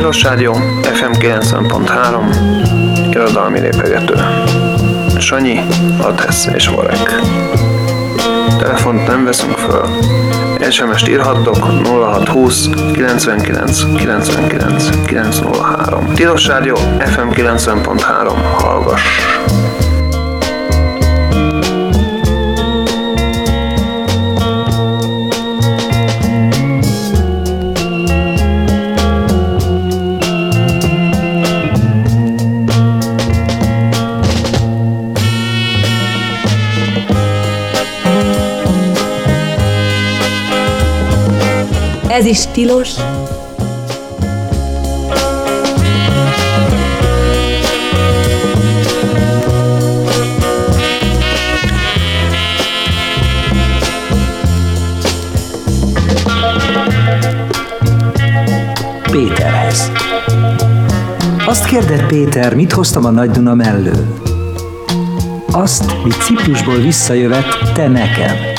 Tilos Rádió, FM 90.3, irodalmi lépegető. Sanyi, Atesz és Vorek. Telefont nem veszünk föl. SMS-t írhattok 0620 99 99 903. Tilos Rádió, FM 90.3, hallgass! Ez is tilos. Péterhez. Azt kérdett Péter, mit hoztam a Nagy Duna mellől? Azt, mit Ciprusból visszajövet, te nekem.